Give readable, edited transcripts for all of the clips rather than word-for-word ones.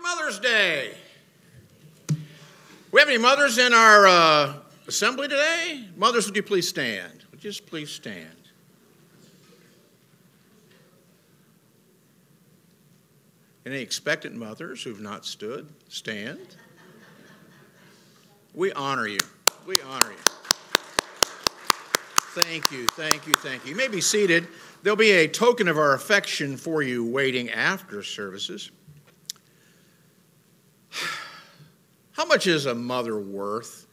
Mother's Day. We have any mothers in our assembly today? Mothers, would you please stand? Would you just please stand? Any expectant mothers who've not stood, stand. We honor you. We honor you. Thank you, thank you, thank you. You may be seated. There'll be a token of our affection for you waiting after services. How much is a mother worth?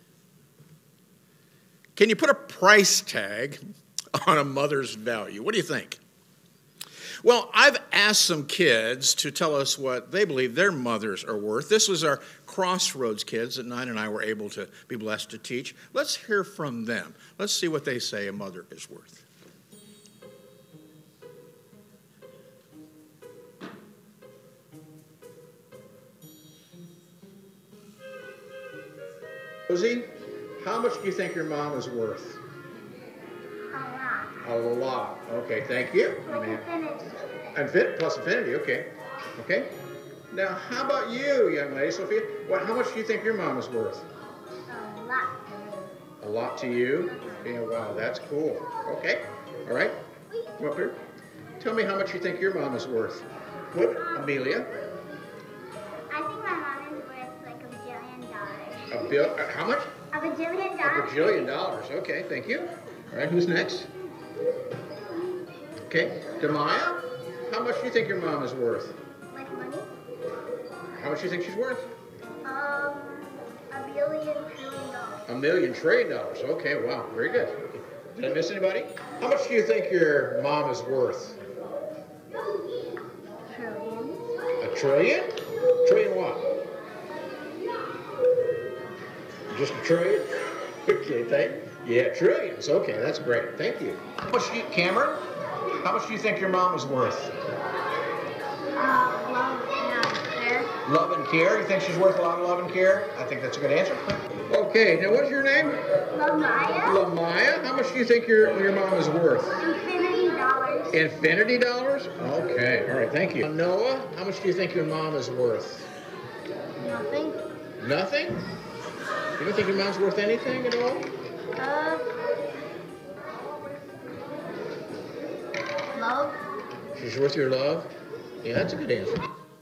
Can you put a price tag on a mother's value? What do you think? Well, I've asked some kids to tell us what they believe their mothers are worth. This was our Crossroads kids that Nine and I were able to be blessed to teach. Let's hear from them. Let's see what they say a mother is worth. Rosie, how much do you think your mom is worth? A lot. Okay, thank you. Like infinity. Plus infinity, okay. Okay. Now, how about you, young lady, Sophia? How much do you think your mom is worth? A lot. A lot to you? Yeah, wow, that's cool. Okay. All right. Come up here. Tell me how much you think your mom is worth. What, Amelia? I think my mom is worth like $1 billion. How much? $1 bajillion. $1 bajillion. Okay, thank you. All right, who's next? Okay, Demaya, how much do you think your mom is worth? Like money? How much do you think she's worth? $1 billion trillion. $1 million trillion. Okay, wow, very good. Did I miss anybody? How much do you think your mom is worth? Trillion. A trillion? Trillion what? Just a trillion? Okay, yeah, trillions. Okay, that's great. Thank you. How much do you, Cameron? How much do you think your mom is worth? Love and care. Love and care. You think she's worth a lot of love and care? I think that's a good answer. Okay, now what's your name? Lamaya. Lamaya. How much do you think your mom is worth? Infinity dollars. Infinity dollars? Okay, all right, thank you. Noah, how much do you think your mom is worth? Nothing. Nothing? You don't think your mom's worth anything at all? Love. She's worth your love? Yeah, that's a good answer.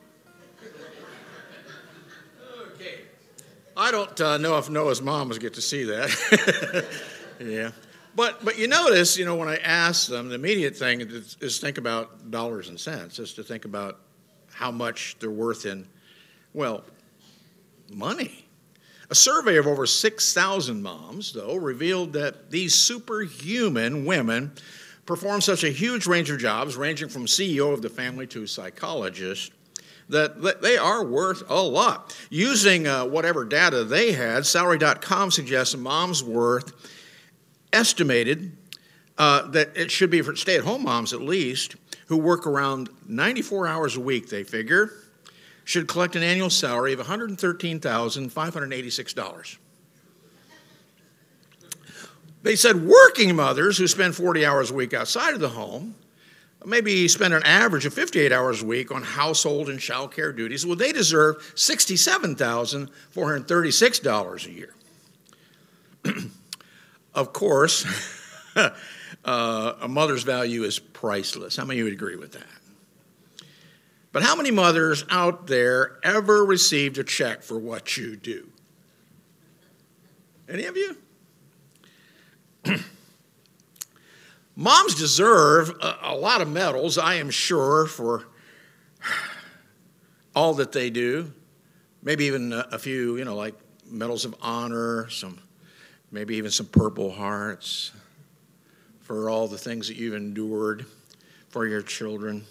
Okay. I don't know if Noah's mom was get to see that. Yeah. But you notice, when I ask them, the immediate thing is think about dollars and cents, is to think about how much they're worth in, money. A survey of over 6,000 moms, though, revealed that these superhuman women perform such a huge range of jobs, ranging from CEO of the family to psychologist, that they are worth a lot. Using whatever data they had, Salary.com suggests a mom's worth estimated that it should be for stay-at-home moms at least, who work around 94 hours a week, they figure, should collect an annual salary of $113,586. They said working mothers who spend 40 hours a week outside of the home, maybe spend an average of 58 hours a week on household and child care duties, they deserve $67,436 a year. Of course, a mother's value is priceless. How many of you would agree with that? But how many mothers out there ever received a check for what you do? Any of you? Moms deserve a lot of medals, I am sure, for all that they do. Maybe even a few, like medals of honor, maybe even some Purple Hearts for all the things that you've endured for your children.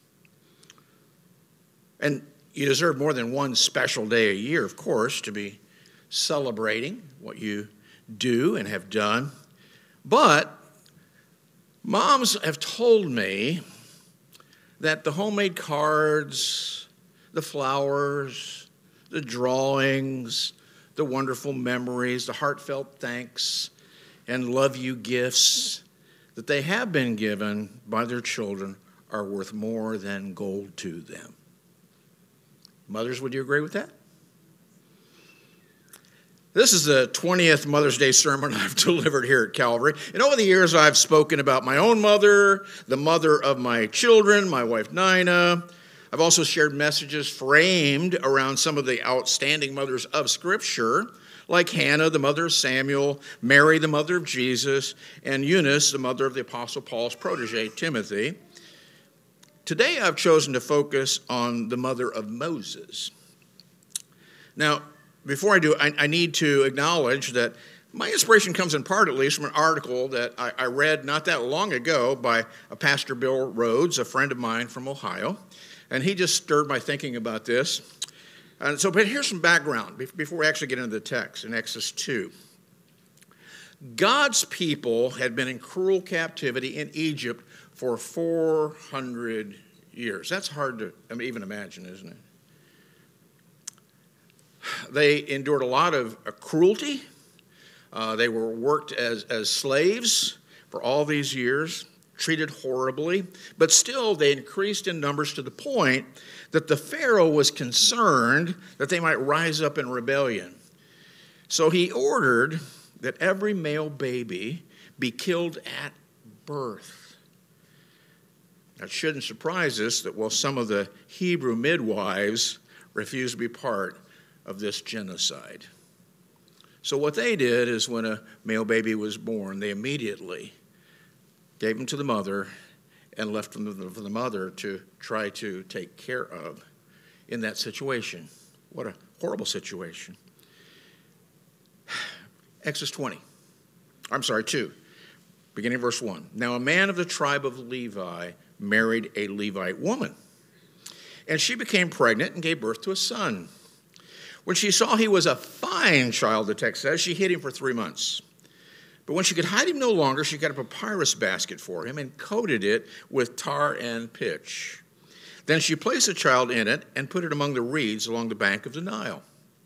And you deserve more than one special day a year, of course, to be celebrating what you do and have done. But moms have told me that the homemade cards, the flowers, the drawings, the wonderful memories, the heartfelt thanks, and love you gifts that they have been given by their children are worth more than gold to them. Mothers, would you agree with that? This is the 20th Mother's Day sermon I've delivered here at Calvary. And over the years, I've spoken about my own mother, the mother of my children, my wife Nina. I've also shared messages framed around some of the outstanding mothers of Scripture, like Hannah, the mother of Samuel, Mary, the mother of Jesus, and Eunice, the mother of the Apostle Paul's protege, Timothy. Today, I've chosen to focus on the mother of Moses. Now, before I do, I need to acknowledge that my inspiration comes in part, at least, from an article that I read not that long ago by Pastor Bill Rhodes, a friend of mine from Ohio. And he just stirred my thinking about this. And so, but here's some background before we actually get into the text in Exodus 2. God's people had been in cruel captivity in Egypt for 400 years. That's hard to even imagine, isn't it? They endured a lot of cruelty. They were worked as slaves for all these years, treated horribly, but still they increased in numbers to the point that the Pharaoh was concerned that they might rise up in rebellion. So he ordered that every male baby be killed at birth. Now, it shouldn't surprise us that while some of the Hebrew midwives refused to be part of this genocide. So what they did is when a male baby was born, they immediately gave him to the mother and left him for the mother to try to take care of in that situation. What a horrible situation. Exodus 2, beginning verse 1. Now a man of the tribe of Levi married a Levite woman, and she became pregnant and gave birth to a son. When she saw he was a fine child, the text says, she hid him for 3 months. But when she could hide him no longer, she got a papyrus basket for him and coated it with tar and pitch. Then she placed the child in it and put it among the reeds along the bank of the Nile.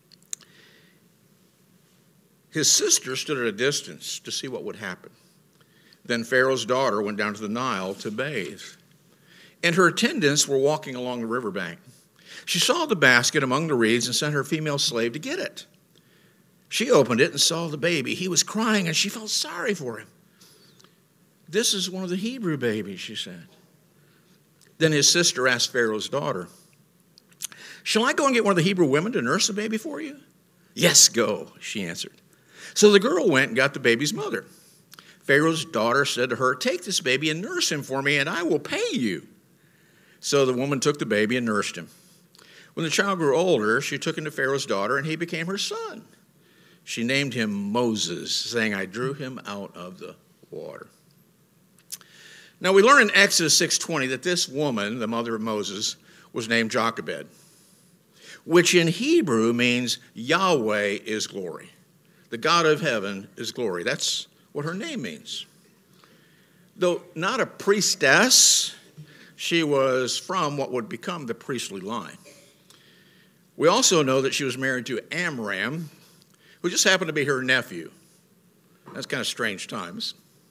His sister stood at a distance to see what would happen. Then Pharaoh's daughter went down to the Nile to bathe, and her attendants were walking along the riverbank. She saw the basket among the reeds and sent her female slave to get it. She opened it and saw the baby. He was crying, and she felt sorry for him. This is one of the Hebrew babies, she said. Then his sister asked Pharaoh's daughter, shall I go and get one of the Hebrew women to nurse the baby for you? Yes, go, she answered. So the girl went and got the baby's mother. Pharaoh's daughter said to her, take this baby and nurse him for me, and I will pay you. So the woman took the baby and nursed him. When the child grew older, she took him to Pharaoh's daughter, and he became her son. She named him Moses, saying, I drew him out of the water. Now we learn in Exodus 6:20 that this woman, the mother of Moses, was named Jochebed, which in Hebrew means Yahweh is glory. The God of heaven is glory. That's what her name means. Though not a priestess, she was from what would become the priestly line. We also know that she was married to Amram, who just happened to be her nephew. That's kind of strange times.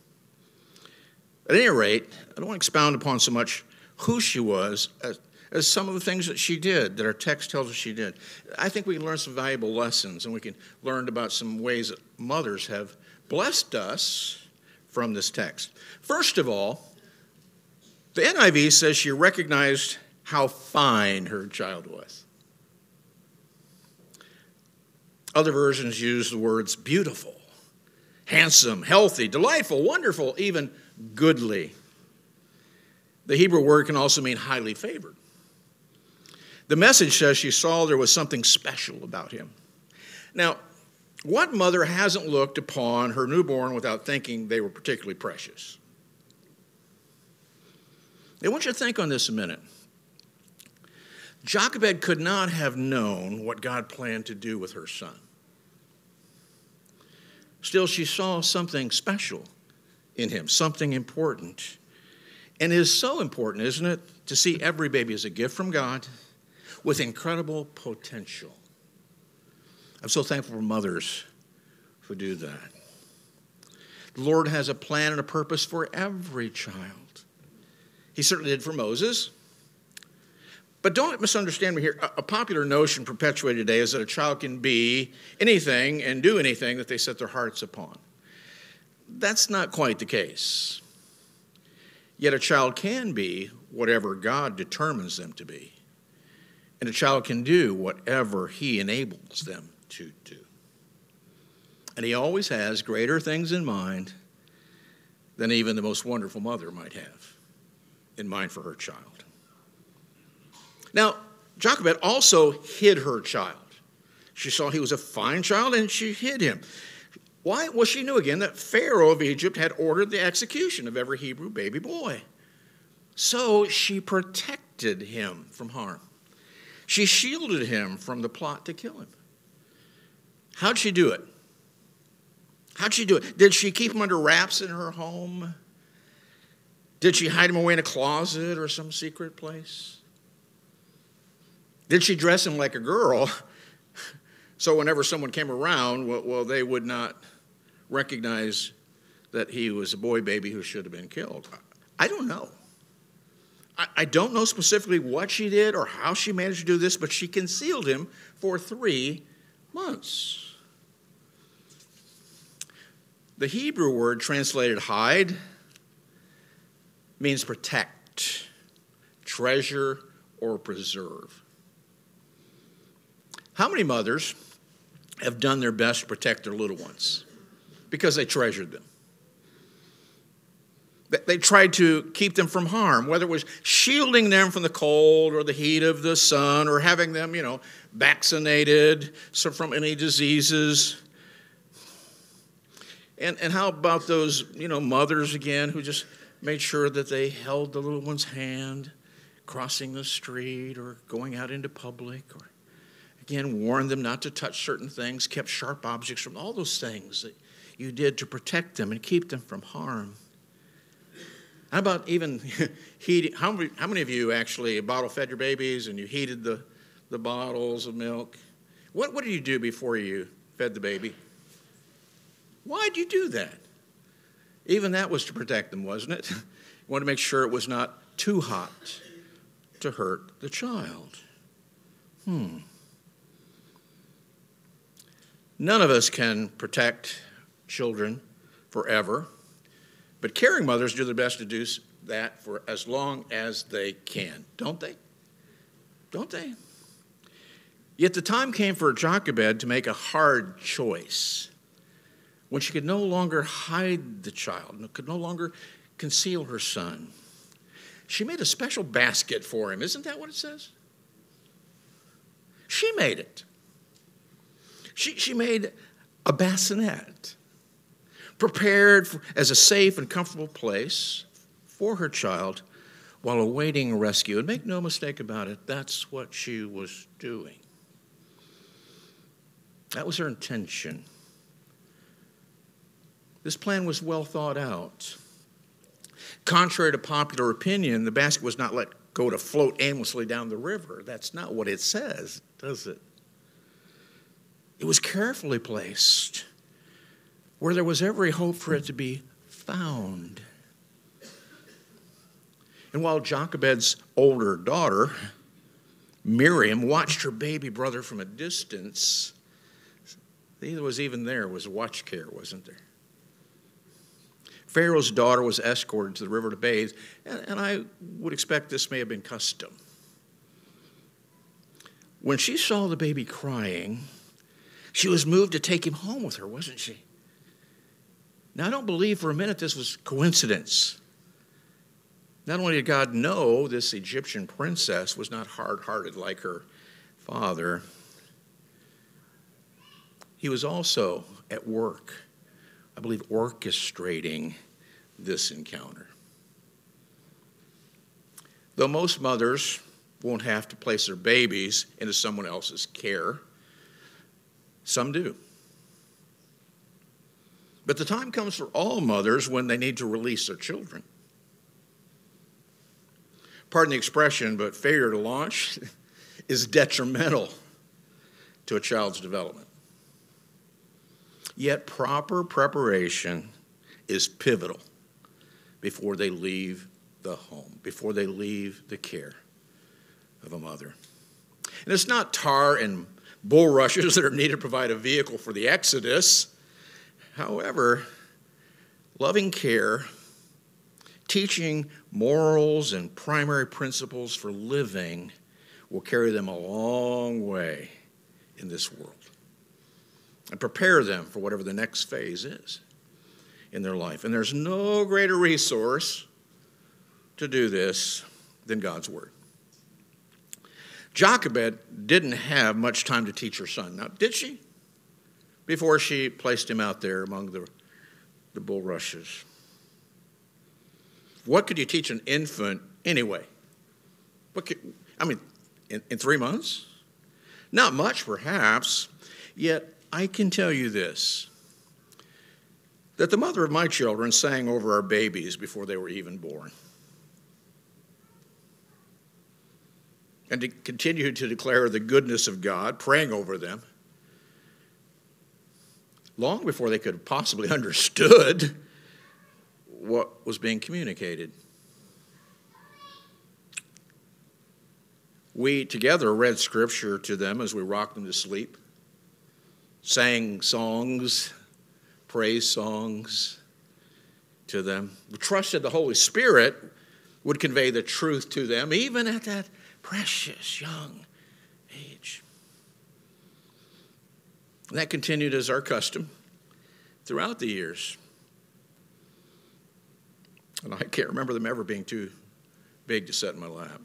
At any rate, I don't want to expound upon so much who she was as some of the things that she did, that our text tells us she did. I think we can learn some valuable lessons, and we can learn about some ways that mothers have blessed us from this text. First of all, the NIV says she recognized how fine her child was. Other versions use the words beautiful, handsome, healthy, delightful, wonderful, even goodly. The Hebrew word can also mean highly favored. The Message says she saw there was something special about him. Now, what mother hasn't looked upon her newborn without thinking they were particularly precious? I want you to think on this a minute. Jochebed could not have known what God planned to do with her son. Still, she saw something special in him, something important. And it is so important, isn't it, to see every baby as a gift from God with incredible potential. I'm so thankful for mothers who do that. The Lord has a plan and a purpose for every child. He certainly did for Moses. But don't misunderstand me here. A popular notion perpetuated today is that a child can be anything and do anything that they set their hearts upon. That's not quite the case. Yet a child can be whatever God determines them to be. And a child can do whatever he enables them to do. And he always has greater things in mind than even the most wonderful mother might have in mind for her child. Now, Jochebed also hid her child. She saw he was a fine child, and she hid him. Why? Well, she knew again that Pharaoh of Egypt had ordered the execution of every Hebrew baby boy. So she protected him from harm. She shielded him from the plot to kill him. How'd she do it? How'd she do it? Did she keep him under wraps in her home? Did she hide him away in a closet or some secret place? Did she dress him like a girl so whenever someone came around, well, they would not recognize that he was a boy baby who should have been killed? I don't know. I don't know specifically what she did or how she managed to do this, but she concealed him for 3 months. The Hebrew word translated hide means protect, treasure, or preserve. How many mothers have done their best to protect their little ones because they treasured them? They tried to keep them from harm, whether it was shielding them from the cold or the heat of the sun or having them, vaccinated from any diseases. And how about those, mothers again who just made sure that they held the little one's hand crossing the street or going out into public, or again warned them not to touch certain things, kept sharp objects from all those things that you did to protect them and keep them from harm. How about even heating? How many of you actually bottle fed your babies and you heated the bottles of milk? What did you do before you fed the baby? Why did you do that? Even that was to protect them, wasn't it? You wanted to make sure it was not too hot to hurt the child. None of us can protect children forever, but caring mothers do their best to do that for as long as they can, don't they? Don't they? Yet the time came for Jochebed to make a hard choice when she could no longer hide the child, could no longer conceal her son. She made a special basket for him. Isn't that what it says? She made it. She made a bassinet, prepared as a safe and comfortable place for her child while awaiting rescue. And make no mistake about it, that's what she was doing. That was her intention. This plan was well thought out. Contrary to popular opinion, the basket was not let go to float aimlessly down the river. That's not what it says, does it? It was carefully placed where there was every hope for it to be found. And while Jochebed's older daughter, Miriam, watched her baby brother from a distance, there was watch care, wasn't there? Pharaoh's daughter was escorted to the river to bathe, and I would expect this may have been custom. When she saw the baby crying, she was moved to take him home with her, wasn't she? Now, I don't believe for a minute this was coincidence. Not only did God know this Egyptian princess was not hard-hearted like her father, he was also at work, I believe, orchestrating this encounter. Though most mothers won't have to place their babies into someone else's care, some do. But the time comes for all mothers when they need to release their children. Pardon the expression, but failure to launch is detrimental to a child's development. Yet proper preparation is pivotal before they leave the home, before they leave the care of a mother. And it's not tar and bulrushes that are needed to provide a vehicle for the exodus. However, loving care, teaching morals and primary principles for living will carry them a long way in this world and prepare them for whatever the next phase is in their life. And there's no greater resource to do this than God's Word. Jochebed didn't have much time to teach her son. Now, did she? Before she placed him out there among the bulrushes. What could you teach an infant anyway? In 3 months? Not much, perhaps. Yet, I can tell you this, that the mother of my children sang over our babies before they were even born. And to continue to declare the goodness of God, praying over them, long before they could have possibly understood what was being communicated. We together read scripture to them as we rocked them to sleep, sang songs, praise songs to them. We trusted the Holy Spirit would convey the truth to them, even at that precious young age. And that continued as our custom throughout the years. And I can't remember them ever being too big to set in my lap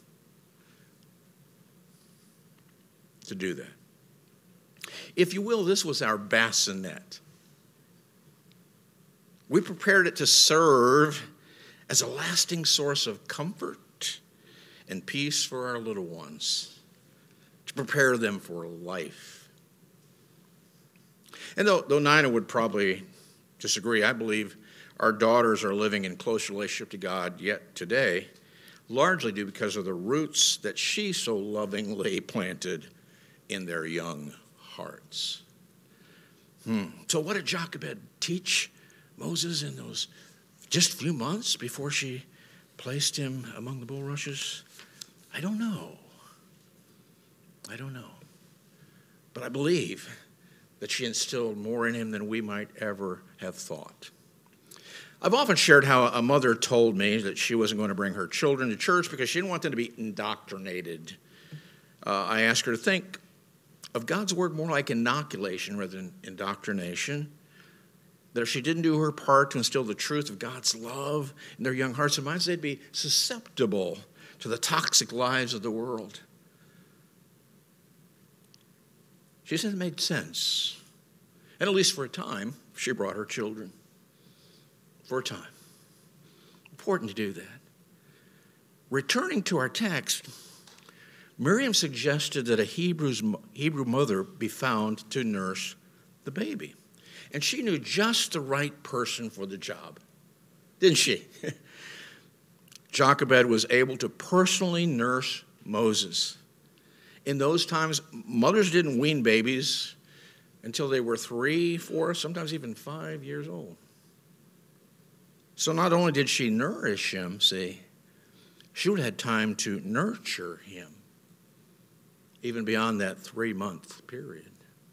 to do that. If you will, this was our bassinet. We prepared it to serve as a lasting source of comfort and peace for our little ones, to prepare them for life. And though Nina would probably disagree, I believe our daughters are living in close relationship to God yet today, largely due because of the roots that she so lovingly planted in their young hearts. So what did Jochebed teach Moses in those just few months before she placed him among the bulrushes? I don't know. But I believe that she instilled more in him than we might ever have thought. I've often shared how a mother told me that she wasn't going to bring her children to church because she didn't want them to be indoctrinated. I asked her to think of God's word more like inoculation rather than indoctrination. That if she didn't do her part to instill the truth of God's love in their young hearts and minds, they'd be susceptible to the toxic lies of the world. She said it made sense. And at least for a time, she brought her children. For a time. Important to do that. Returning to our text, Miriam suggested that a Hebrew mother be found to nurse the baby. And she knew just the right person for the job, didn't she? Jochebed was able to personally nurse Moses. In those times, mothers didn't wean babies until they were 3, 4, sometimes even 5 years old. So not only did she nourish him, see, she would have had time to nurture him, even beyond that 3-month period.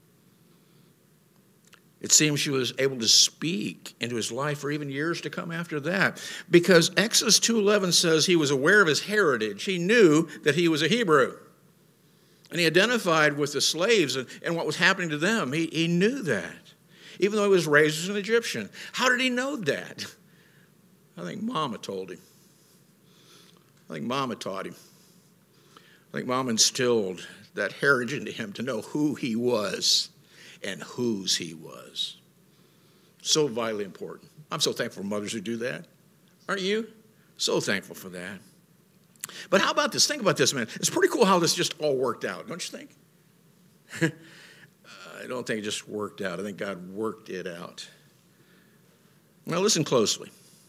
It seems she was able to speak into his life for even years to come after that, because Exodus 2:11 says he was aware of his heritage. He knew that he was a Hebrew. And he identified with the slaves and what was happening to them. He knew that, even though he was raised as an Egyptian. How did he know that? I think Mama told him. I think Mama taught him. I think Mama instilled that heritage into him to know who he was and whose he was. So vitally important. I'm so thankful for mothers who do that. Aren't you? So thankful for that. But how about this? Think about this, man. It's pretty cool how this just all worked out, don't you think? I don't think it just worked out. I think God worked it out. Now listen closely.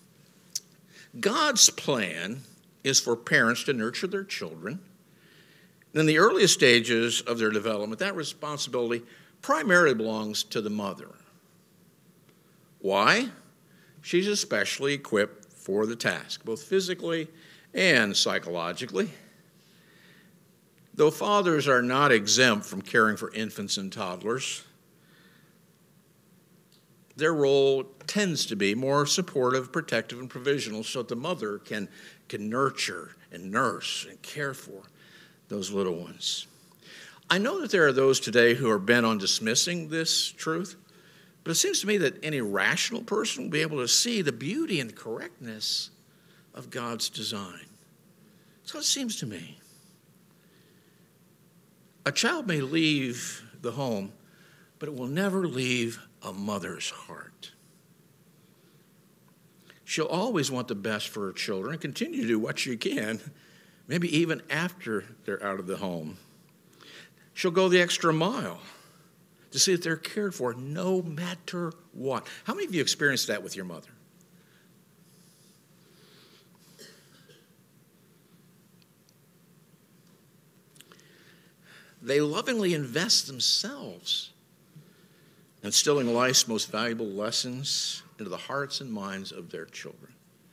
God's plan is for parents to nurture their children. And in the earliest stages of their development, that responsibility primarily belongs to the mother. Why? She's especially equipped for the task, both physically and psychologically. Though fathers are not exempt from caring for infants and toddlers, their role tends to be more supportive, protective, and provisional so that the mother can nurture and nurse and care for those little ones. I know that there are those today who are bent on dismissing this truth, but it seems to me that any rational person will be able to see the beauty and correctness of God's design. That's what it seems to me. A child may leave the home, but it will never leave a mother's heart. She'll always want the best for her children and continue to do what she can, maybe even after they're out of the home. She'll go the extra mile to see that they're cared for no matter what. How many of you experienced that with your mother? They lovingly invest themselves in instilling life's most valuable lessons into the hearts and minds of their children.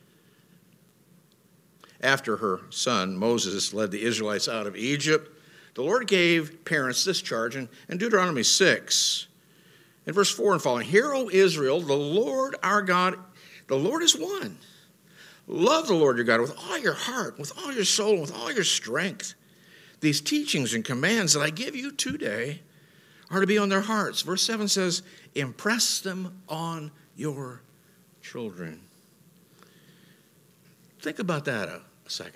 After her son, Moses, led the Israelites out of Egypt, the Lord gave parents this charge in Deuteronomy 6. In verse 4 and following, "Hear, O Israel, the Lord our God, the Lord is one. Love the Lord your God with all your heart, with all your soul, and with all your strength. These teachings and commands that I give you today are to be on their hearts." Verse 7 says, "Impress them on your children." Think about that a second.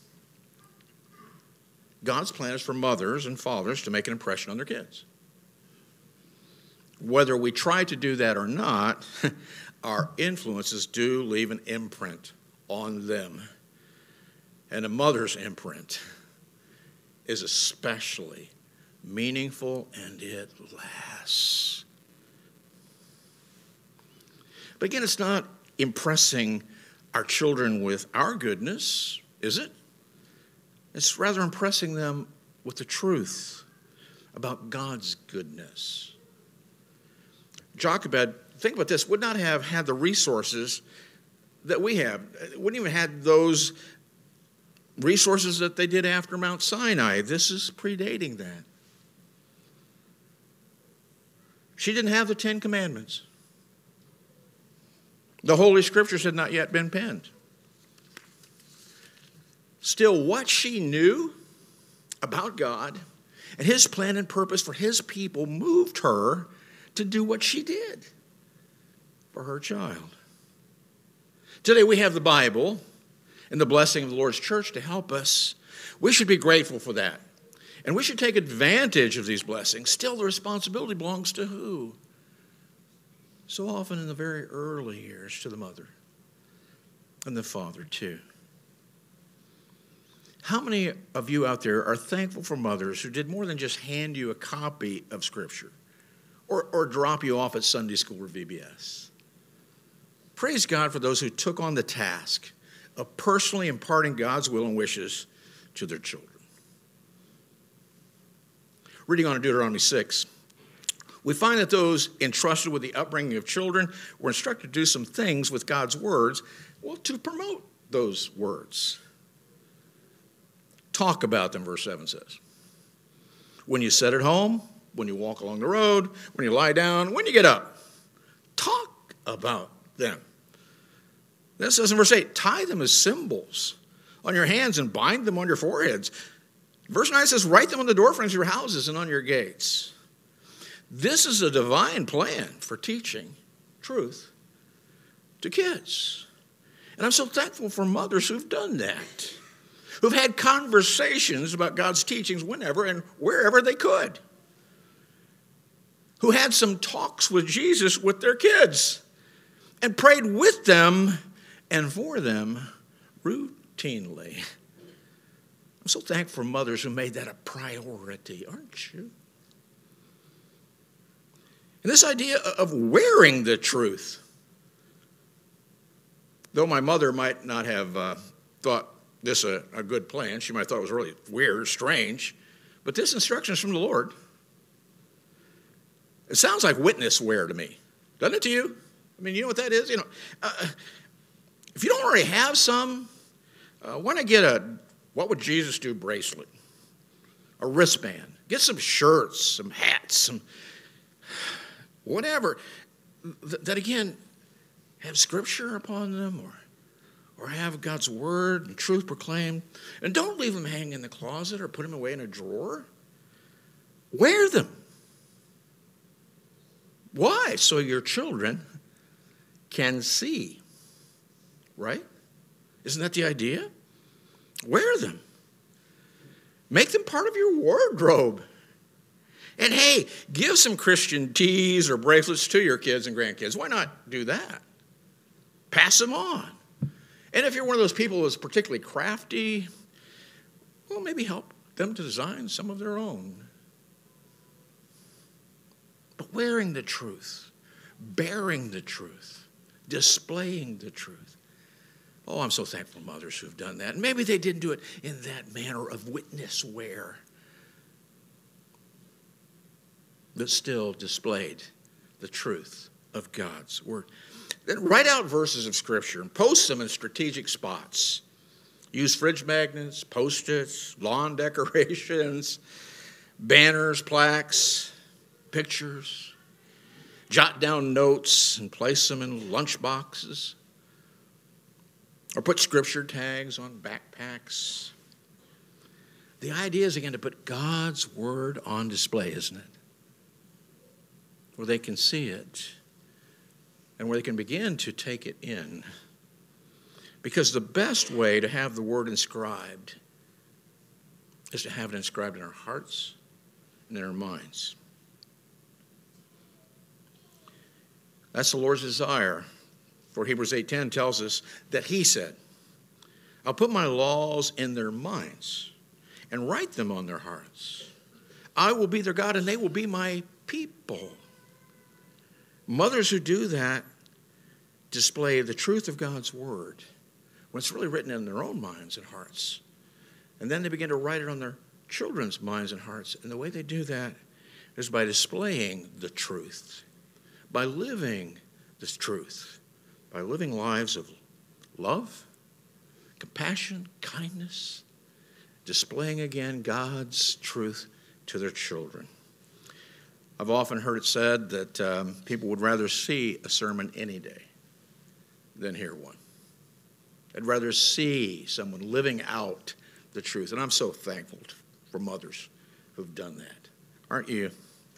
God's plan is for mothers and fathers to make an impression on their kids. Whether we try to do that or not, our influences do leave an imprint on them. And a mother's imprint is especially meaningful, and it lasts. But again, it's not impressing our children with our goodness, is it? It's rather impressing them with the truth about God's goodness. Jochebed, think about this, would not have had the resources that we have. Wouldn't even have those resources that they did after Mount Sinai. This is predating that. She didn't have the 10 Commandments. The Holy Scriptures had not yet been penned. Still, what she knew about God and His plan and purpose for His people moved her to do what she did for her child. Today we have the Bible and the blessing of the Lord's church to help us. We should be grateful for that. And we should take advantage of these blessings. Still, the responsibility belongs to who? So often in the very early years, to the mother and the father too. How many of you out there are thankful for mothers who did more than just hand you a copy of Scripture or drop you off at Sunday school or VBS? Praise God for those who took on the task of personally imparting God's will and wishes to their children. Reading on in Deuteronomy 6, we find that those entrusted with the upbringing of children were instructed to do some things with God's words, well, to promote those words. Talk about them, verse 7 says. When you sit at home, when you walk along the road, when you lie down, when you get up, talk about them. Then it says in verse 8, tie them as symbols on your hands and bind them on your foreheads. Verse 9 says, write them on the doorframes of your houses and on your gates. This is a divine plan for teaching truth to kids. And I'm so thankful for mothers who've done that, who've had conversations about God's teachings whenever and wherever they could, who had some talks with Jesus with their kids and prayed with them and for them routinely. I'm so thankful for mothers who made that a priority, aren't you? And this idea of wearing the truth. Though my mother might not have thought this a good plan, she might have thought it was really weird, strange, but this instruction is from the Lord. It sounds like witness wear to me. Doesn't it to you? I mean, you know what that is? If you don't already have some, why not get a what would Jesus do bracelet a wristband. Get some shirts, some hats, some whatever. That again, have scripture upon them or have God's word and truth proclaimed. And don't leave them hanging in the closet or put them away in a drawer. Wear them. Why? So your children can see. Right? Isn't that the idea? Wear them. Make them part of your wardrobe. And hey, give some Christian tees or bracelets to your kids and grandkids. Why not do that? Pass them on. And if you're one of those people who's particularly crafty, well, maybe help them to design some of their own. But wearing the truth, bearing the truth, displaying the truth. Oh, I'm so thankful for mothers who've done that. And maybe they didn't do it in that manner of witness wear, but still displayed the truth of God's word. Then write out verses of Scripture and post them in strategic spots. Use fridge magnets, Post-its, lawn decorations, banners, plaques, pictures. Jot down notes and place them in lunch boxes. Or put Scripture tags on backpacks. The idea is, again, to put God's word on display, isn't it? Where they can see it and where they can begin to take it in. Because the best way to have the word inscribed is to have it inscribed in our hearts and in our minds. That's the Lord's desire. For Hebrews 8:10 tells us that he said, I'll put my laws in their minds and write them on their hearts. I will be their God and they will be my people. Mothers who do that display the truth of God's word when it's really written in their own minds and hearts. And then they begin to write it on their children's minds and hearts. And the way they do that is by displaying the truth, by living this truth. By living lives of love, compassion, kindness, displaying again God's truth to their children. I've often heard it said that people would rather see a sermon any day than hear one. I'd rather see someone living out the truth. And I'm so thankful for mothers who've done that. Aren't you?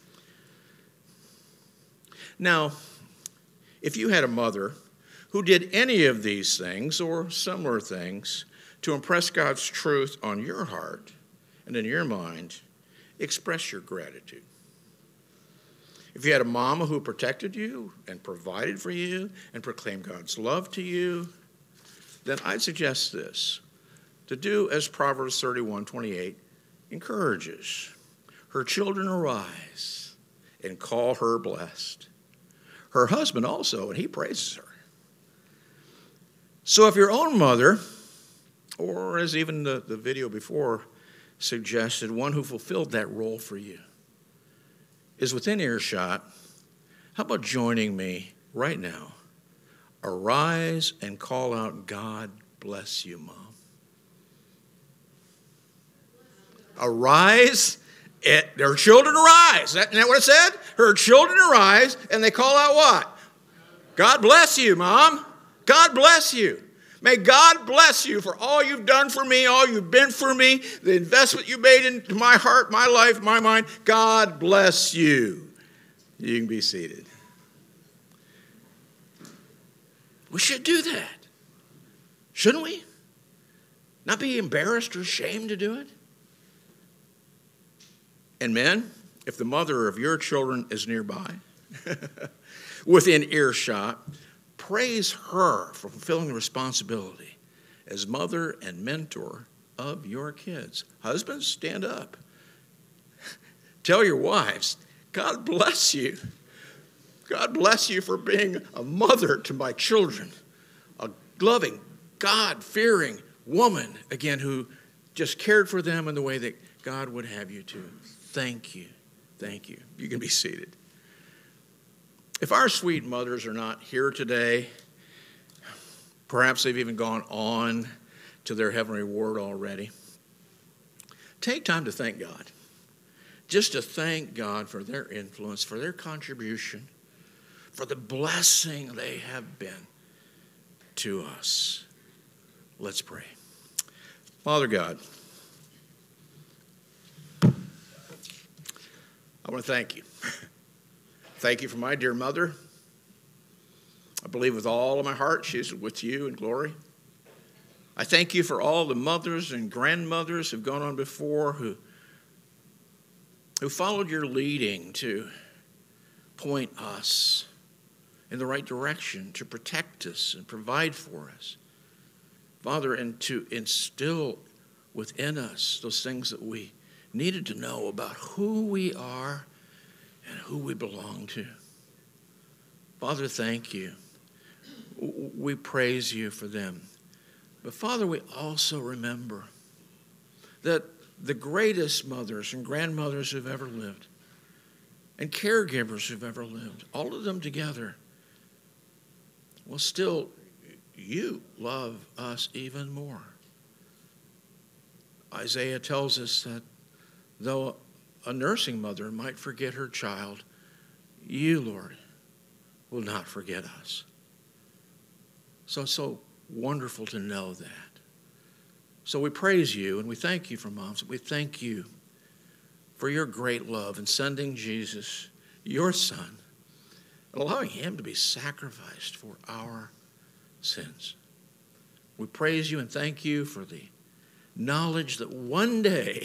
Now, if you had a mother who did any of these things or similar things to impress God's truth on your heart and in your mind, express your gratitude. If you had a mama who protected you and provided for you and proclaimed God's love to you, then I'd suggest this, to do as Proverbs 31:28 encourages. Her children arise and call her blessed. Her husband also, and he praises her. So if your own mother, or as even the video before suggested, one who fulfilled that role for you, is within earshot, how about joining me right now? Arise and call out, God bless you, Mom. Arise, her children arise. Isn't that what it said? Her children arise, and they call out what? God bless you, Mom. God bless you. May God bless you for all you've done for me, all you've been for me, the investment you made into my heart, my life, my mind. God bless you. You can be seated. We should do that. Shouldn't we? Not be embarrassed or ashamed to do it. And men, if the mother of your children is nearby, within earshot, praise her for fulfilling the responsibility as mother and mentor of your kids. Husbands, stand up. Tell your wives, God bless you. God bless you for being a mother to my children, a loving, God-fearing woman, again, who just cared for them in the way that God would have you to. Thank you. Thank you. You can be seated. If our sweet mothers are not here today, perhaps they've even gone on to their heavenly reward already, Take time to thank God. Just to thank God for their influence, for their contribution, for the blessing they have been to us. Let's pray. Father God, I want to thank you. Thank you for my dear mother. I believe with all of my heart she's with you in glory. I thank you for all the mothers and grandmothers who've gone on before who followed your leading to point us in the right direction, to protect us and provide for us. Father, and to instill within us those things that we needed to know about who we are and who we belong to. Father, thank you. We praise you for them. But Father, we also remember that the greatest mothers and grandmothers who've ever lived and caregivers who've ever lived, all of them together, well, still, you love us even more. Isaiah tells us that though a nursing mother might forget her child, you, Lord, will not forget us. So it's so wonderful to know that. So we praise you and we thank you for moms. We thank you for your great love in sending Jesus, your son, and allowing him to be sacrificed for our sins. We praise you and thank you for the knowledge that one day,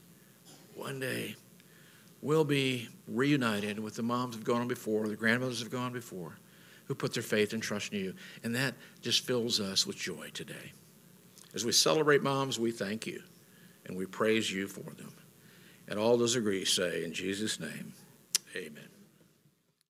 we'll be reunited with the moms who've gone on before, the grandmothers who've gone before, who put their faith and trust in you. And that just fills us with joy today. As we celebrate moms, we thank you and we praise you for them. And all those agree say, in Jesus' name, amen.